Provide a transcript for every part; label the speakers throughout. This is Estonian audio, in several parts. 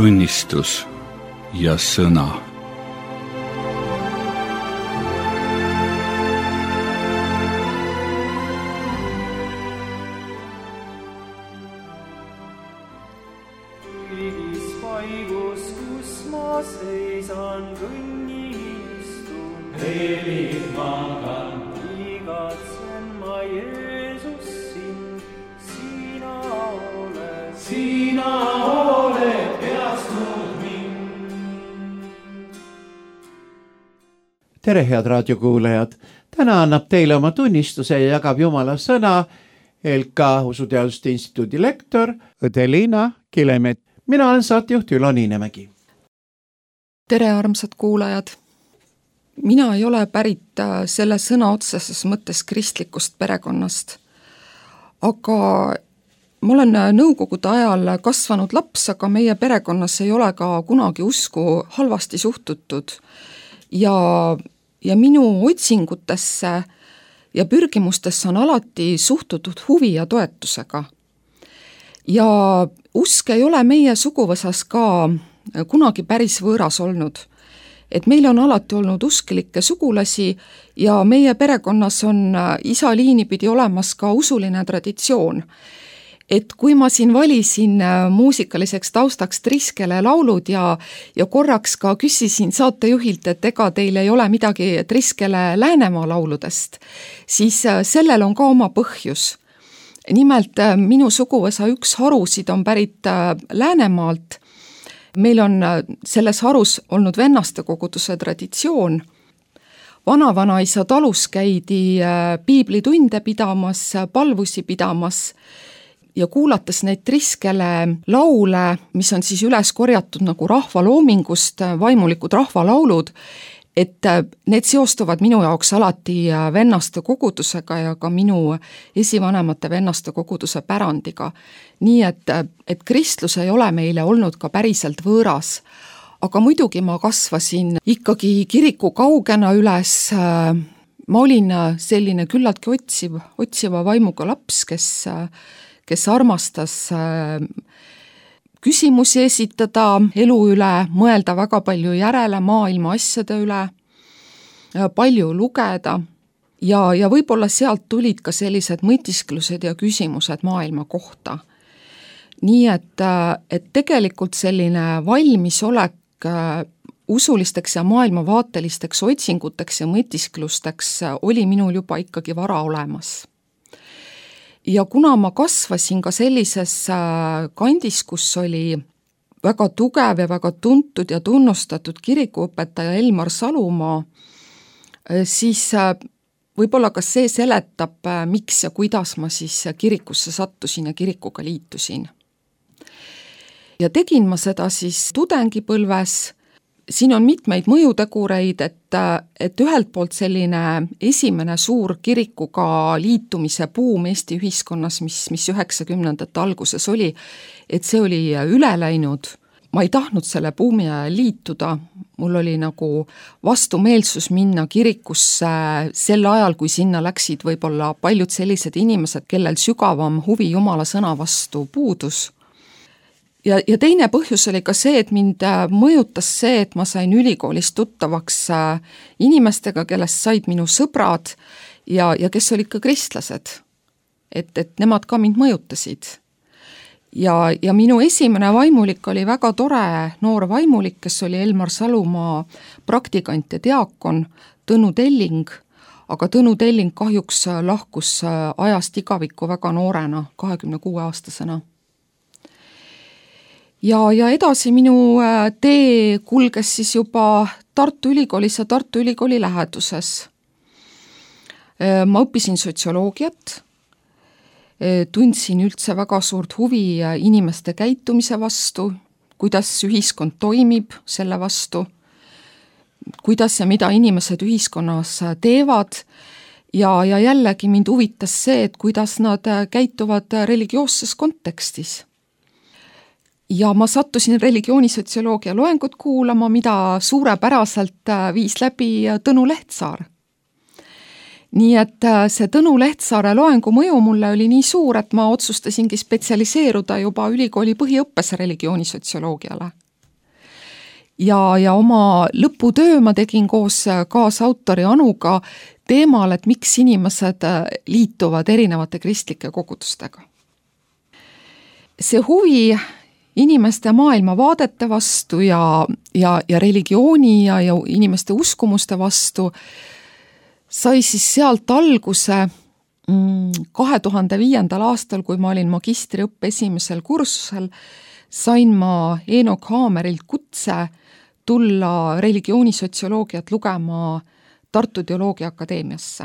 Speaker 1: tunnistus ja sõna.
Speaker 2: Kõigis paigus, kus ma seisan, kõnnistun,
Speaker 3: helid magan,
Speaker 2: igatsen ma Jeesus sind, sina oled peastnud mind.
Speaker 4: Tere, head raadiokuulajad! Täna annab teile oma tunnistuse ja jagab Jumala sõna LK Usuteaduste Instituudi lektor Õde-Liina Kilemet. Mina olen saatejuht Ülo Niinemägi.
Speaker 5: Tere, armsad kuulajad! Mina ei ole pärit selle sõna otseses mõttes kristlikust perekonnast, aga ma olen nõukogude ajal kasvanud laps, aga meie perekonnas ei ole ka kunagi usku halvasti suhtutud ja minu otsingutesse ja pürgimustesse on alati suhtutud huvi ja toetusega. Ja usk ei ole meie suguvõsas ka kunagi päris võõras olnud. Et meil on alati olnud usklikke sugulasi ja meie perekonnas on isa liini pidi olemas ka usuline traditsioon. Et kui ma siin valisin muusikaliseks taustaks Triskele laulud ja korraks ka küsisin saatejuhilt, et ega teil ei ole midagi Triskele Läänemaa lauludest, siis sellel on ka oma põhjus. Nimelt minu suguvõsa üks harusid on pärit Läänemaalt. Meil on selles harus olnud vennaste koguduse traditsioon. Vanavanaisa talus käidi piiblitunde pidamas, palvusi pidamas ja kuulates neid Triskele laule, mis on siis üles korjatud nagu rahvaloomingust, vaimulikud rahvalaulud, et need seostuvad minu jaoks alati vennaste kogudusega ja ka minu esivanemate vennaste koguduse pärandiga. Nii et kristlus ei ole meile olnud ka päriselt võõras. Aga muidugi ma kasvasin ikkagi kiriku kaugena üles. Ma olin selline küllaltki otsiva vaimuga laps, kes armastas küsimusi esitada elu üle, mõelda väga palju järele maailma asjade üle, palju lugeda ja võib-olla sealt tulid ka sellised mõtisklused ja küsimused maailma kohta. Nii et tegelikult selline valmisolek usulisteks ja maailmavaatelisteks otsinguteks ja mõtisklusteks oli minul juba ikkagi vara olemas. Ja kuna ma kasvasin ka sellises kandis, kus oli väga tugev ja väga tuntud ja tunnustatud kirikuõpetaja Elmar Salumaa, siis võib-olla ka see seletab, miks ja kuidas ma siis kirikusse sattusin ja kirikuga liitusin. Ja tegin ma seda siis tudengipõlves. Siin on mitmeid mõjutegureid, et ühelt poolt selline esimene suur kirikuga liitumise buum Eesti ühiskonnas, mis 90ndate alguses oli, et see oli üle läinud. Ma ei tahtnud selle buumi ajal liituda, mul oli nagu vastumeelsus minna kirikusse sel ajal, kui sinna läksid võib-olla paljud sellised inimesed, kellel sügavam huvi Jumala sõna vastu puudus. Ja teine põhjus oli ka see, et mind mõjutas see, et ma sain ülikoolis tuttavaks inimestega, kellest said minu sõbrad ja kes olid ka kristlased. Et nemad ka mind mõjutasid. Ja minu esimene vaimulik oli väga tore noor vaimulik, kes oli Elmar Salumaa praktikant ja diakon Tõnu Telling, aga Tõnu Telling kahjuks lahkus ajast igavikku väga noorena, 26-aastasena. Ja edasi minu tee kulges siis juba Tartu Ülikoolis ja Tartu Ülikooli läheduses. Ma õppisin sotsioloogiat, tundsin üldse väga suurt huvi inimeste käitumise vastu, kuidas ühiskond toimib selle vastu, kuidas ja mida inimesed ühiskonnas teevad ja jällegi mind huvitas see, et kuidas nad käituvad religioosses kontekstis. Ja ma sattusin religioonisotsioloogia loengut kuulama, mida suurepäraselt viis läbi Tõnu Lehtsaar. Nii et see Tõnu Lehtsaare loengu mõju mulle oli nii suur, et ma otsustasingi spetsialiseeruda juba ülikooli põhiõppes religioonisotsioloogiale. ja oma lõputöö ma tegin koos kaasautori Anuga teemal, et miks inimesed liituvad erinevate kristlike kogudustega. See huvi inimeste maailmavaadete vastu ja religiooni ja inimeste uskumuste vastu sai siis sealt alguse 2005. aastal, kui ma olin magistriõppe esimesel kursusel, sain ma Eenok Haamerilt kutse tulla religioonisotsioloogiat lugema Tartu Teoloogia Akadeemiasse.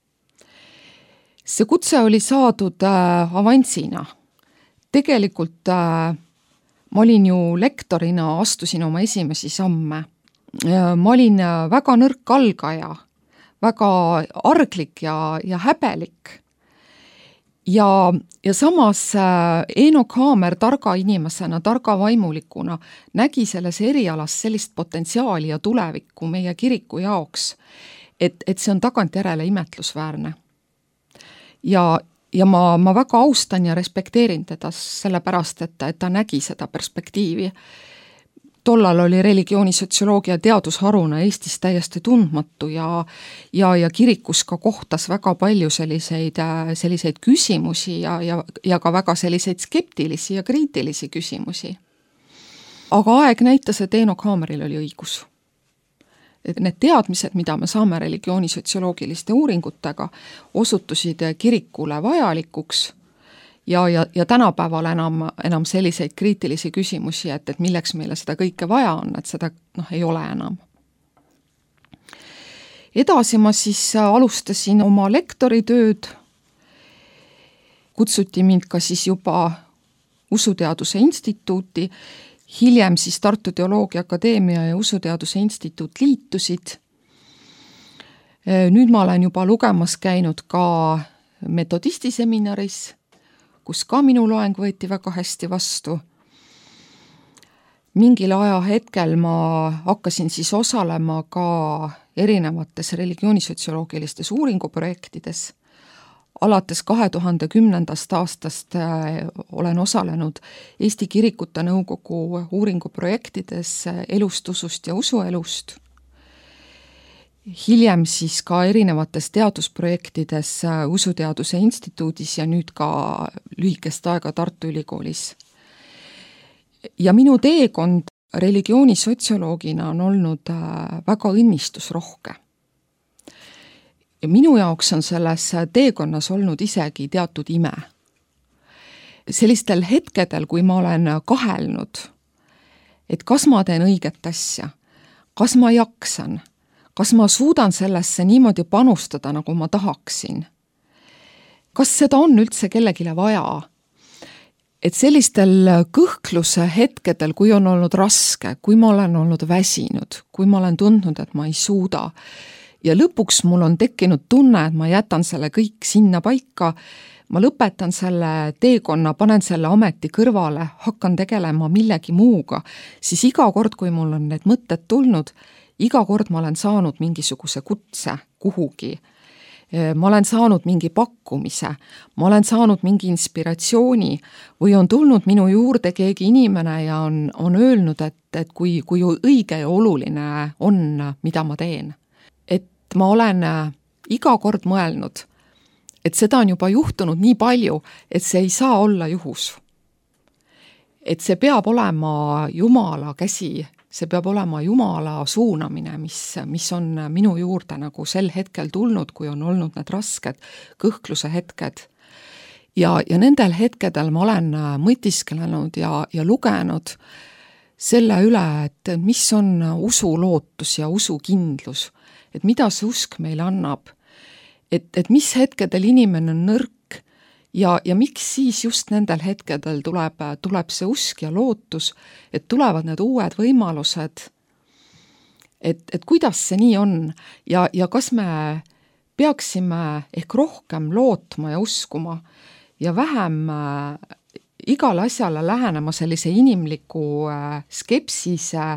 Speaker 5: See kutse oli saadud avansina. Tegelikult ma olin ju lektorina, astusin oma esimesi samme. Ma olin väga nõrk algaja, väga arglik ja häbelik. Ja samas Eenok Haamer targa inimesena, targa vaimulikuna nägi selles erialas sellist potentsiaali ja tulevikku meie kiriku jaoks, et see on tagantjärele imetlusväärne. Ja ma väga austan ja respekteerin teda sellepärast, et ta nägi seda perspektiivi. Tollal oli religioonisotsioloogia teadusharuna Eestis täiesti tundmatu ja kirikus ka kohtas väga palju selliseid küsimusi ja ka väga selliseid skeptilisi ja kriitilisi küsimusi. Aga aeg näitas, et Eenok Haameril oli õigus. Et need teadmised, mida me saame religioonisotsioloogiliste uuringutega, osutusid kirikule vajalikuks ja tänapäeval enam selliseid kriitilisi küsimusi, et milleks meile seda kõike vaja on, et seda ei ole enam. Edasi ma siis alustasin oma lektoritööd, kutsuti mind ka siis juba Usuteaduse Instituuti, hiljem siis Tartu Teoloogia Akadeemia ja Usuteaduse Instituut liitusid. Nüüd ma olen juba lugemas käinud ka metodisti seminaris, kus ka minu loeng võeti väga hästi vastu. Mingil ajahetkel ma hakkasin siis osalema ka erinevates religioonisotsioloogilistes uuringuprojektides. Alates 2010. aastast olen osalenud Eesti Kirikute Nõukogu uuringuprojektides elust, usust ja usuelust. Hiljem siis ka erinevates teadusprojektides Usuteaduse Instituudis ja nüüd ka lühikest aega Tartu Ülikoolis. Ja minu teekond religioonisotsioloogina on olnud väga õnnistusrohke. Ja minu jaoks on selles teekonnas olnud isegi teatud ime. Sellistel hetkedel, kui ma olen kahelnud, et kas ma teen õiget asja, kas ma jaksan, kas ma suudan sellesse niimoodi panustada, nagu ma tahaksin, kas seda on üldse kellegile vaja, et sellistel kõhkluse hetkedel, kui on olnud raske, kui ma olen olnud väsinud, kui ma olen tundnud, et ma ei suuda, ja lõpuks mul on tekkinud tunne, et ma jätan selle kõik sinna paika, ma lõpetan selle teekonna, panen selle ameti kõrvale, hakkan tegelema millegi muuga, siis iga kord, kui mul on need mõtted tulnud, iga kord ma olen saanud mingisuguse kutse kuhugi. Ma olen saanud mingi pakkumise, ma olen saanud mingi inspiratsiooni või on tulnud minu juurde keegi inimene ja on öelnud, et kui õige ja oluline on, mida ma teen. Et ma olen iga kord mõelnud, et seda on juba juhtunud nii palju, et see ei saa olla juhus. Et see peab olema Jumala käsi, see peab olema Jumala suunamine, mis on minu juurde nagu sel hetkel tulnud, kui on olnud need rasked kõhkluse hetked. Ja nendel hetkedel ma olen mõtisklenud ja lugenud selle üle, et mis on usu lootus ja usu kindlus, et mida see usk meile annab, et mis hetkedel inimene on nõrk ja miks siis just nendel hetkedel tuleb see usk ja lootus, et tulevad need uued võimalused, et kuidas see nii on ja kas me peaksime ehk rohkem lootma ja uskuma ja vähem igale asjale lähenema sellise inimliku skepsise,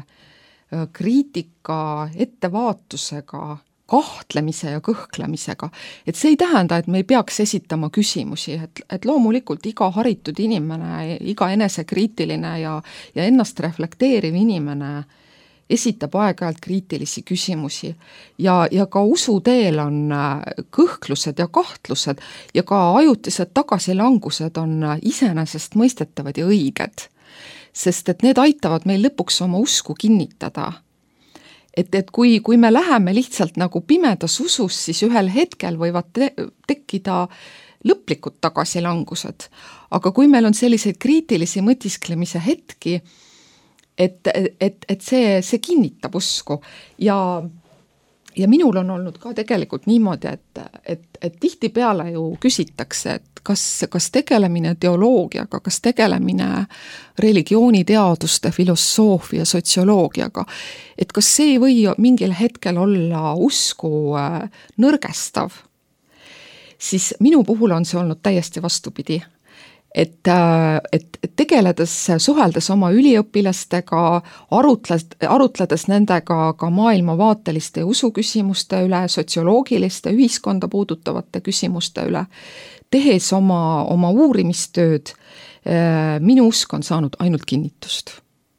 Speaker 5: kriitika, ettevaatusega, kahtlemise ja kõhklemisega. Et see ei tähenda, et me ei peaks esitama küsimusi, et loomulikult iga haritud inimene, iga enesekriitiline ja ennast reflekteeriv inimene esitab aeg-ajalt kriitilisi küsimusi ja ka usuteel on kõhklused ja kahtlused ja ka ajutised tagasilangused on iseenesestmõistetavad ja õiged, sest et need aitavad meil lõpuks oma usku kinnitada. Et kui me läheme lihtsalt nagu pimedas usus, siis ühel hetkel võivad tekkida lõplikud tagasilangused, aga kui meil on selliseid kriitilisi mõtisklemise hetki, et see kinnitab usku ja minul on olnud ka tegelikult niimoodi, et tihtipeale ju küsitakse, et kas tegelemine teoloogiaga, kas tegelemine religiooniteaduste, filosoofia, sotsioloogiaga, et kas see ei või mingil hetkel olla usku nõrgestav, siis minu puhul on see olnud täiesti vastupidi. Et tegeledes, suheldes oma üliõpilastega, arutledes nendega ka maailmavaateliste usuküsimuste üle, sotsioloogiliste, ühiskonda puudutavate küsimuste üle, tehes oma uurimistööd, minu usk on saanud ainult kinnitust.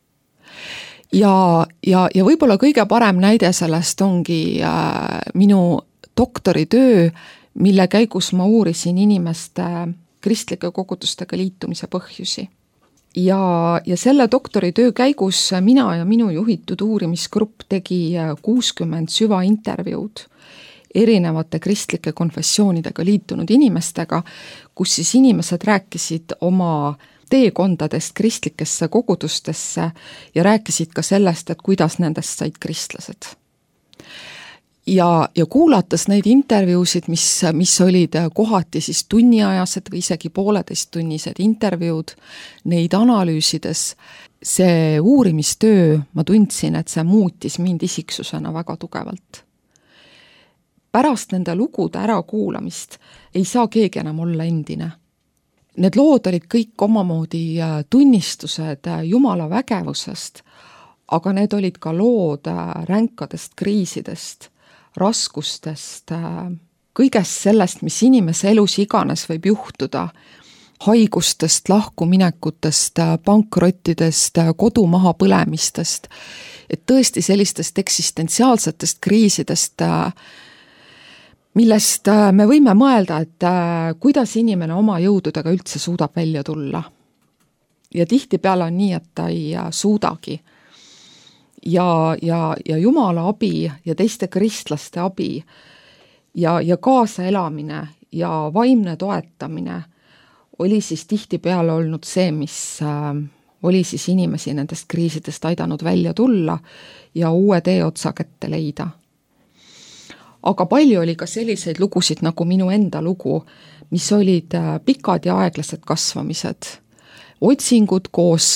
Speaker 5: Ja võib-olla kõige parem näide sellest ongi minu doktoritöö, mille käigus ma uurisin inimeste kristlike kogudustega liitumise põhjusi. Ja selle doktoritöö käigus mina ja minu juhitud uurimisgrupp tegi 60 süvaintervjuud erinevate kristlike konfessioonidega liitunud inimestega, kus siis inimesed rääkisid oma teekondadest kristlikesse kogudustesse ja rääkisid ka sellest, et kuidas nendest said kristlased. Ja kuulates neid intervjuusid, mis olid kohati siis tunniajased või isegi 1,5-tunnised intervjuud, neid analüüsides, see uurimistöö, ma tundsin, et see muutis mind isiksusena väga tugevalt. Pärast nende lugude ärakuulamist ei saa keegi enam olla endine. Need lood olid kõik omamoodi tunnistused Jumala vägevusest, aga need olid ka lood ränkadest kriisidest, raskustest, kõigest sellest, mis inimese elus iganes võib juhtuda, haigustest, lahkuminekutest, pankrottidest, kodu maha põlemistest, et tõesti sellistest eksistentsiaalsetest kriisidest, millest me võime mõelda, et kuidas inimene oma jõududega üldse suudab välja tulla. Ja tihtipeale on nii, et ta ei suudagi. Ja Jumala abi ja teiste kristlaste abi ja kaasaelamine ja vaimne toetamine oli siis tihtipeale olnud see, mis oli siis inimesi nendest kriisidest aidanud välja tulla ja uue teeotsa kätte leida. Aga palju oli ka selliseid lugusid nagu minu enda lugu, mis olid pikad ja aeglased kasvamised, otsingud koos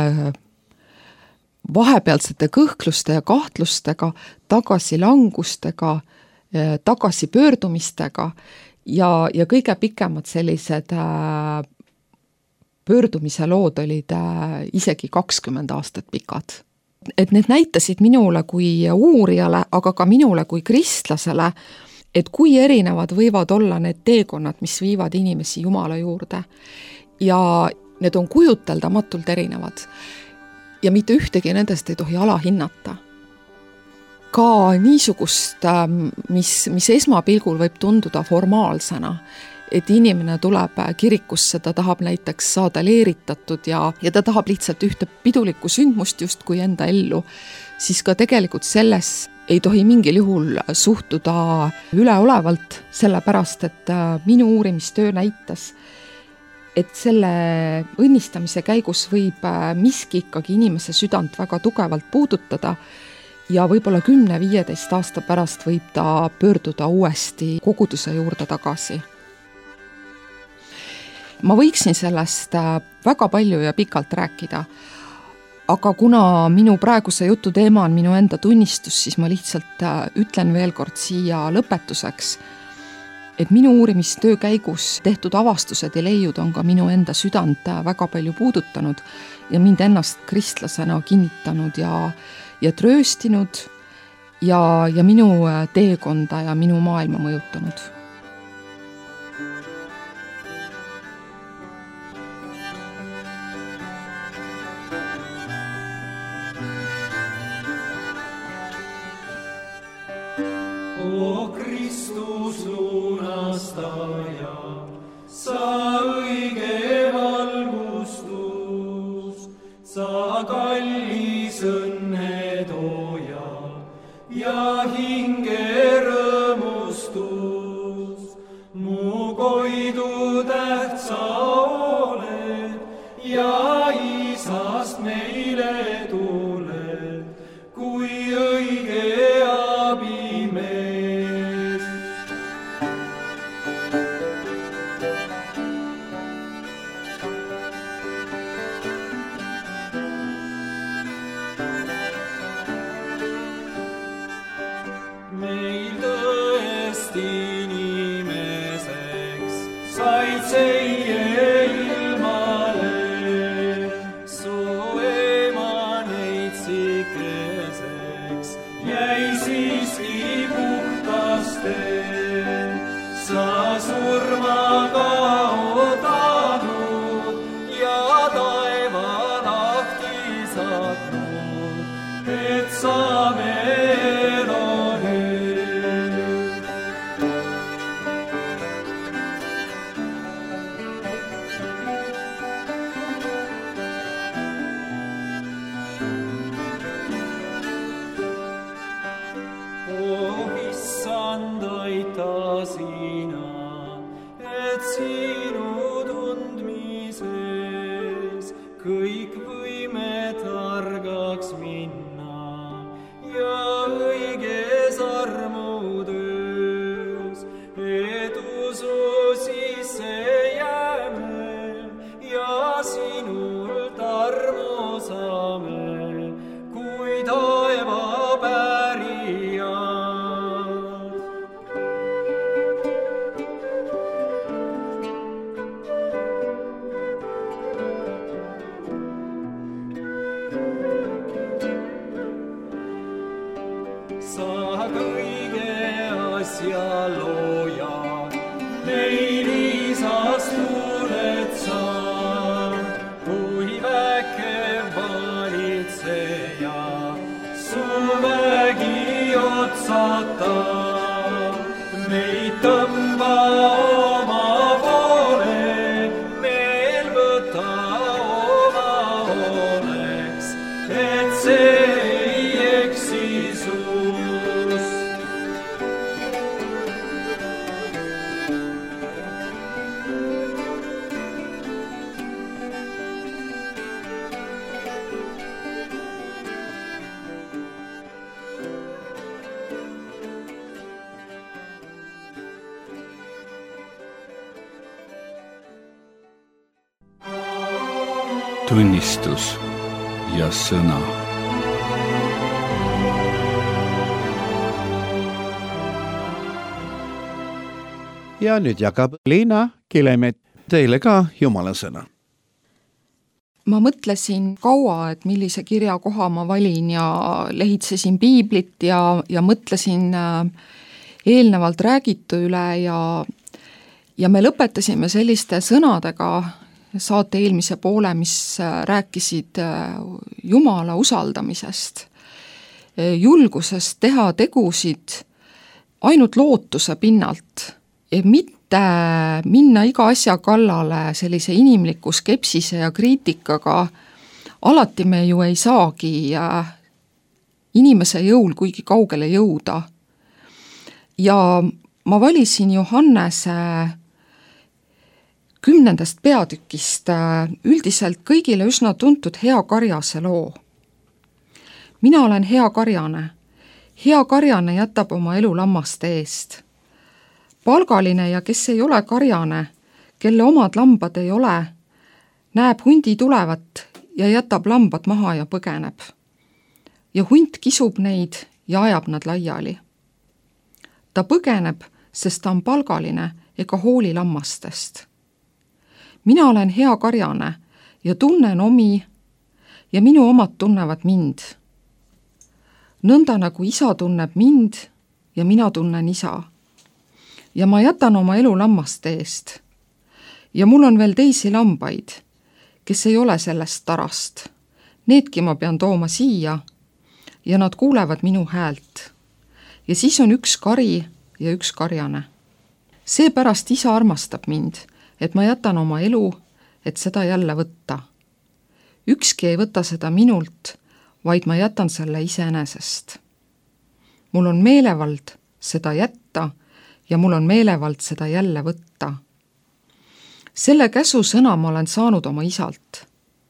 Speaker 5: vahepealsete kõhkluste ja kahtlustega, tagasilangustega, tagasipöördumistega ja kõige pikemad sellised pöördumise lood olid isegi 20 aastat pikad. Et need näitasid minule kui uurijale, aga ka minule kui kristlasele, et kui erinevad võivad olla need teekonnad, mis viivad inimesi Jumala juurde. Ja need on kujuteldamatult erinevad. Ja mitte ühtegi nendest ei tohi alahinnata. Ka niisugust, mis esmapilgul võib tunduda formaalsena, et inimene tuleb kirikusse, ta tahab näiteks saada leeritatud ja ta tahab lihtsalt ühte pidulikku sündmust justkui enda ellu, siis ka tegelikult selles ei tohi mingil juhul suhtuda üleolevalt, sellepärast et minu uurimistöö näitas, et selle õnnistamise käigus võib miski ikkagi inimese südant väga tugevalt puudutada ja võib-olla 10-15 aasta pärast võib ta pöörduda uuesti koguduse juurde tagasi. Ma võiksin sellest väga palju ja pikalt rääkida, aga kuna minu praeguse jutu teema on minu enda tunnistus, siis ma lihtsalt ütlen veel kord siia lõpetuseks, et minu uurimistöö käigus tehtud avastused ja leiud on ka minu enda südant väga palju puudutanud ja mind ennast kristlasena kinnitanud ja trööstinud ja minu teekonda ja minu maailma mõjutanud.
Speaker 2: O Kristus lunastaja, sa õige valgustus, sa kallis õnnetooja ja hinge rõõmustus. Mu koidu tähtsa oled ja Isast meile tuled, kui õige abimees. Meil tõesti inimeseks said seie ilmale, su ema neitsikeseks jäi siiski puhtaste. Sa surma kaotanud ja taeva lahti saatnud, et saame kõik võime targaks minna ja õiges armutöös, et usu sisse jääme ja sinult armu saame, kui taeva pärijad. Sa kõige asja looja, meil Isast tuled sa, kui vägev valitseja, su vägi otsata. Meid tõmba oma poole, meil võta oma hooleks, et see ei eksi sus.
Speaker 1: Tunnistus ja sõna.
Speaker 4: Ja nüüd jagab Liina Kilemet teile ka Jumala sõna.
Speaker 5: Ma mõtlesin kaua, et millise kirjakoha ma valin ja lehitsesin piiblit ja mõtlesin eelnevalt räägitu üle ja me lõpetasime selliste sõnadega saate eelmise poole, mis rääkisid Jumala usaldamisest, julgusest teha tegusid ainult lootuse pinnalt ja mitte minna iga asja kallale sellise inimliku skepsise ja kriitikaga. Alati me ju ei saagi inimese jõul kuigi kaugele jõuda. Ja ma valisin Johannese 10. peatükist üldiselt kõigile üsna tuntud hea karjase loo. Mina olen hea karjane. Hea karjane jätab oma elu lammaste eest. Palgaline ja kes ei ole karjane, kelle omad lambad ei ole, näeb hundi tulevat ja jätab lambad maha ja põgeneb. Ja hunt kisub neid ja ajab nad laiali. Ta põgeneb, sest ta on palgaline ega hooli lammastest. Mina olen hea karjane ja tunnen omi ja minu omad tunnevad mind. Nõnda nagu isa tunneb mind ja mina tunnen isa. Ja ma jätan oma elu lammaste eest. Ja mul on veel teisi lambaid, kes ei ole sellest tarast. Needki ma pean tooma siia ja nad kuulevad minu häält. ja siis on üks kari ja üks karjane. Seepärast Isa armastab mind, et ma jätan oma elu, et seda jälle võtta. Ükski ei võta seda minult, vaid ma jätan selle iseenesest. Mul on meelevald seda jätta ja mul on meelevald seda jälle võtta. Selle käsu sõna ma olen saanud oma isalt.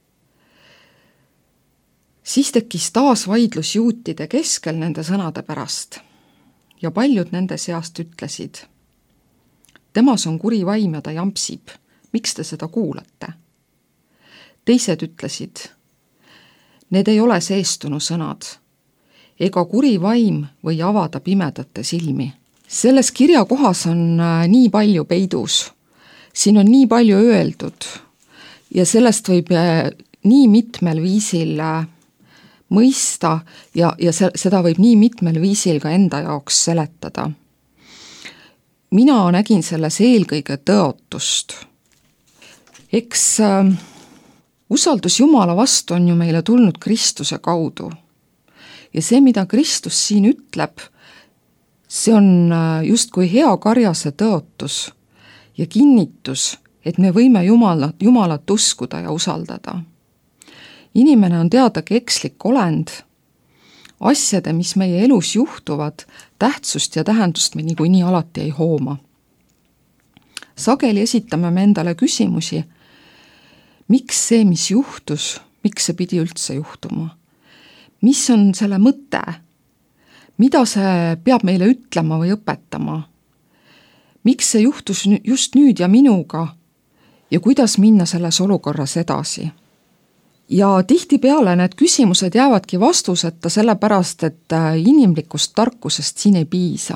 Speaker 5: Siis tekkis taas vaidlus juutide keskel nende sõnade pärast ja paljud nende seast ütlesid: temas on kuri vaim ja ta jampsib, miks te seda kuulate? Teised ütlesid: need ei ole seestunu sõnad, ega kuri vaim või avada pimedate silmi. Selles kirjakohas on nii palju peidus, siin on nii palju öeldud ja sellest võib nii mitmel viisil mõista ja seda võib nii mitmel viisil ka enda jaoks seletada. Mina nägin selles eelkõige tõotust. Eks usaldus Jumala vastu on ju meile tulnud Kristuse kaudu. Ja see, mida Kristus siin ütleb, see on justkui hea karjase tõotus ja kinnitus, et me võime Jumalat uskuda ja usaldada. Inimene on teadagi ekslik olend. Asjade, mis meie elus juhtuvad, tähtsust ja tähendust me niikuinii alati ei hooma. Sageli esitame me endale küsimusi, miks see, mis juhtus, miks see pidi üldse juhtuma? Mis on selle mõte? Mida see peab meile ütlema või õpetama? Miks see juhtus just nüüd ja minuga? Ja kuidas minna selles olukorras edasi? Ja tihtipeale need küsimused jäävadki vastuseta sellepärast, et inimlikust tarkusest siin ei piisa.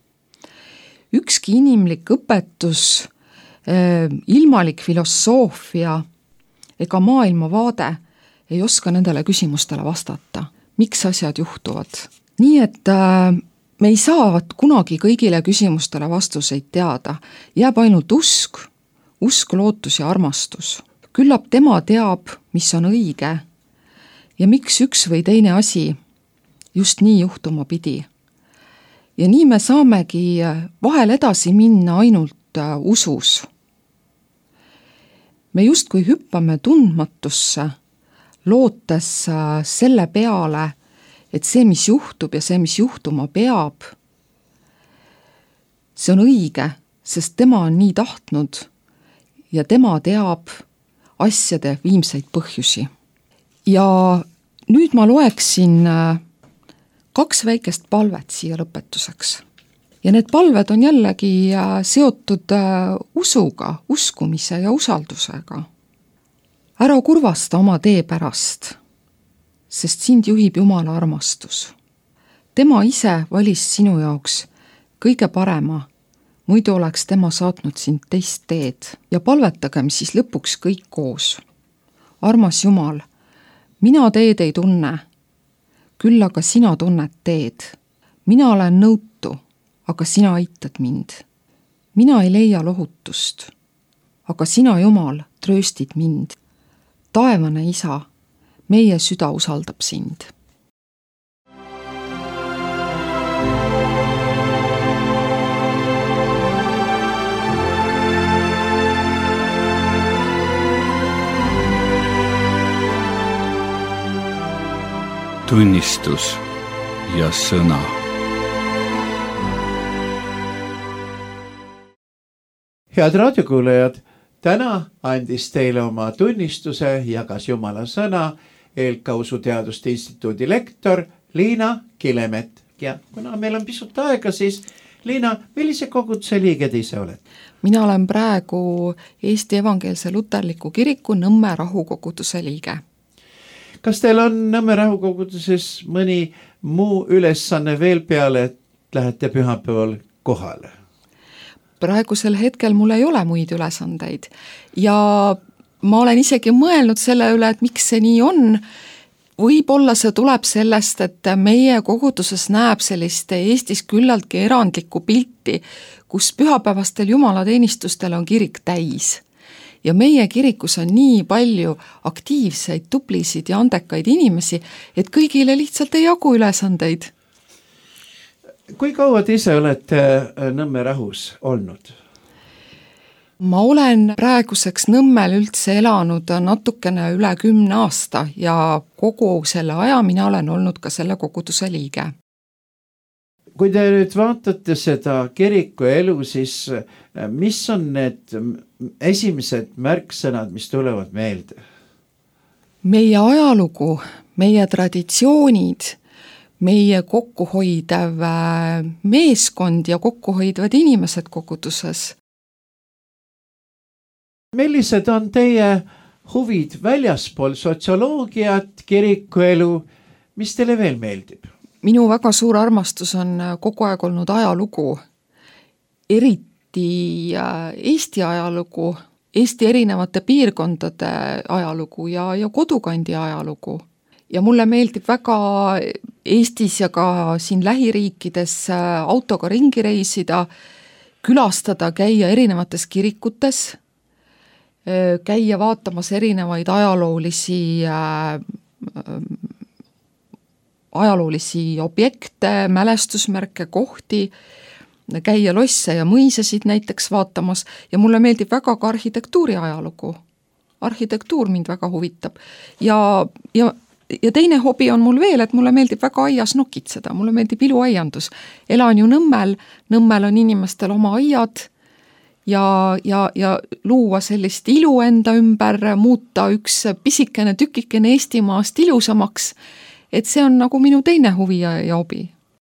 Speaker 5: Ükski inimlik õpetus, ilmalik filosoofia ega maailmavaade ei oska nendele küsimustele vastata. Miks asjad juhtuvad? Nii et me ei saa kunagi kõigile küsimustele vastuseid teada. Jääb ainult usk, lootus ja armastus. Küllap tema teab, mis on õige ja miks üks või teine asi just nii juhtuma pidi. Ja nii me saamegi vahel edasi minna ainult usus. Me justkui hüppame tundmatusse, lootes selle peale, et see, mis juhtub ja see, mis juhtuma peab, see on õige, sest tema on nii tahtnud ja tema teab asjade viimseid põhjusi. Ja nüüd ma loeksin 2 väikest palvet siia lõpetuseks. Ja need palved on jällegi seotud usuga, uskumise ja usaldusega. Ära kurvasta oma tee pärast, sest sind juhib Jumala armastus. Tema ise valis sinu jaoks kõige parema, muidu oleks tema saatnud sind teist teed ja palvetagem siis lõpuks kõik koos. Armas Jumal, mina teed ei tunne, küll aga sina tunned teed. Mina olen nõutu, aga sina aitad mind. Mina ei leia lohutust, aga sina, Jumal, trööstid mind. Taevane Isa, meie süda usaldab sind.
Speaker 1: Tunnistus ja sõna.
Speaker 4: Head raadiokuulajad, täna andis teile oma tunnistuse, jagas Jumala sõna ELKA Usuteaduste Instituudi lektor Liina Kilemet. Ja kuna meil on pisut aega, siis Liina, millise koguduse liige te ise oled?
Speaker 5: Mina olen praegu Eesti Evangeelse Luterliku Kiriku Nõmme rahukoguduse liige.
Speaker 4: Kas teil on Nõmme rahukoguduses mõni muu ülesanne veel peale, et lähete pühapäeval kohale?
Speaker 5: Praegusel hetkel mul ei ole muid ülesandeid ja ma olen isegi mõelnud selle üle, et miks see nii on. Võib-olla see tuleb sellest, et meie koguduses näeb sellist Eestis küllaltki erandlikku pilti, kus pühapäevastel jumalateenistustel on kirik täis. Ja meie kirikus on nii palju aktiivseid, tublisid ja andekaid inimesi, et kõigile lihtsalt ei jagu ülesandeid.
Speaker 4: Kui kaua te ise olete Nõmme rahus olnud?
Speaker 5: Ma olen praeguseks Nõmmel üldse elanud natukene üle 10 aasta ja kogu selle aja mina olen olnud ka selle koguduse liige.
Speaker 4: Kui te nüüd vaatate seda kiriku elu, siis mis on need esimesed märksõnad, mis tulevad meelde?
Speaker 5: Meie ajalugu, meie traditsioonid, meie kokkuhoidev meeskond ja kokkuhoidvad inimesed koguduses.
Speaker 4: Millised on teie huvid väljaspool sotsioloogiat, kirikuelu, mis teile veel meeldib?
Speaker 5: Minu väga suur armastus on kogu aeg olnud ajalugu, eriti Eesti ajalugu, Eesti erinevate piirkondade ajalugu ja kodukandi ajalugu. Ja mulle meeldib väga Eestis ja ka siin lähiriikides autoga ringi reisida, külastada, käia erinevates kirikutes, käia vaatamas erinevaid ajaloolisi objekte, mälestusmärke, kohti, käia losse ja mõisasid näiteks vaatamas ja mulle meeldib väga ka arhitektuuri ajalugu. Arhitektuur mind väga huvitab ja teine hobi on mul veel, et mulle meeldib väga aias nokitseda, mulle meeldib iluaiandus. Elan ju Nõmmel on inimestel oma aiad ja luua sellist ilu enda ümber, muuta üks pisikene tükikene Eestimaast ilusamaks, et see on nagu minu teine huvi ja hobi.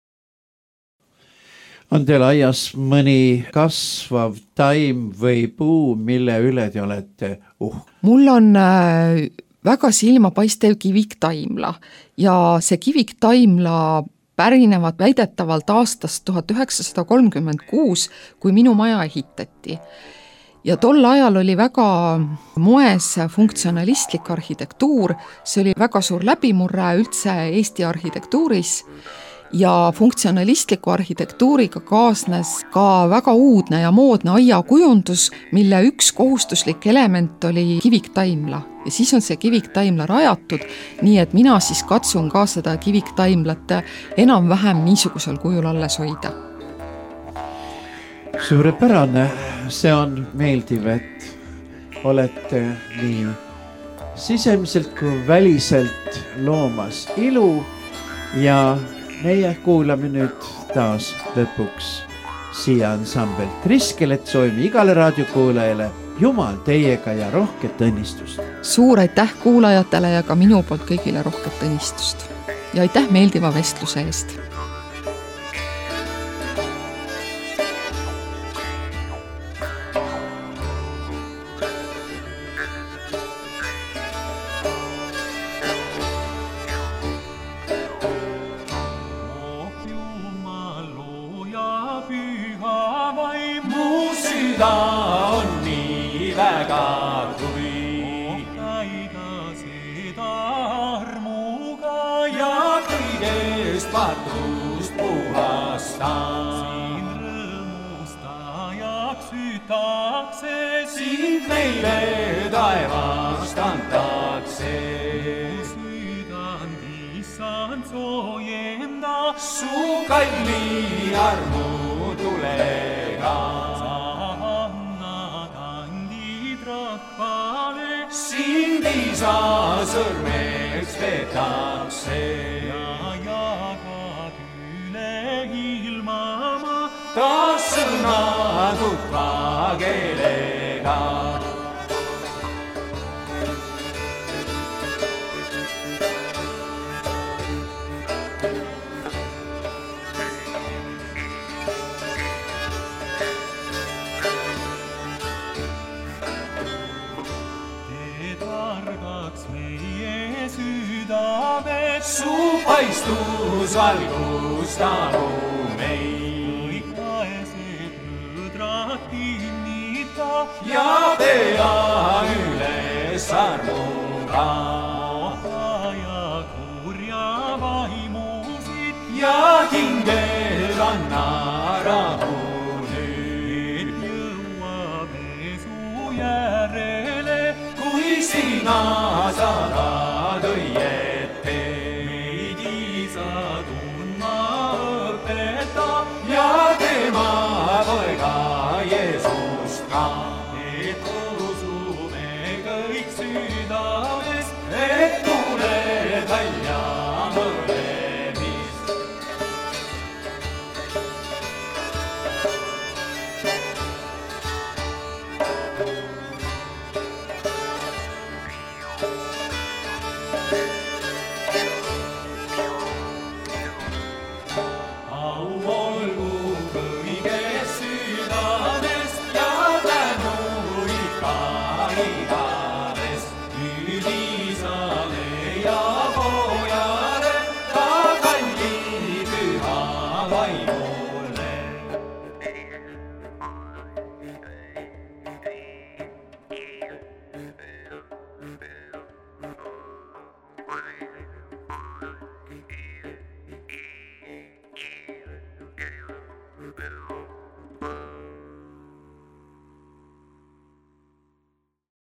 Speaker 4: On teil aias mõni kasvav taim või puu, mille üle te olete
Speaker 5: Mul on väga silmapaistev kiviktaimla ja see kiviktaimla pärinevad väidetavalt aastast 1936, kui minu maja ehitati. Ja tol ajal oli väga moes funktsionalistlik arhitektuur, see oli väga suur läbimurre üldse Eesti arhitektuuris ja funktsionalistliku arhitektuuriga kaasnes ka väga uudne ja moodne aiakujundus, mille üks kohustuslik element oli kiviktaimla. Ja siis on see kiviktaimla rajatud, nii et mina siis katsun ka seda kiviktaimlat enam-vähem niisugusel kujul alles hoida.
Speaker 4: Suurepärane, see on meeldiv, et olete nii sisemiselt kui väliselt loomas ilu ja meie kuulame nüüd taas lõpuks siia ansambelt Riskelet, soovime igale raadiokuulajale Jumal teiega ja rohket õnnistust.
Speaker 5: Suur aitäh kuulajatele ja ka minu poolt kõigile rohket õnnistust. Ja aitäh meeldiva vestluse eest.
Speaker 2: Patust puhasta. Siin rõõmustajaks hüütakse, sind meile taevast antakse. Südant issand soojenda, su kalli armu tulega. Sa annad andid rahvale, sind isa sõrmeks peetakse. Ta sõna tutva keelega. Te targaks meie südames, su paistus valgustanu meid. Ja pea üles armuga. Ja kurja vaimusid ja hingel anna rahu nüüd. Jõuab Jeesu järele, kui sina saadad õiete. Meid isa tundma õpeta. au olgu kõiges südames ja tänu ikka igades. Nüüd isale ja pojale ka kalli püha vaimule.
Speaker 6: Bill.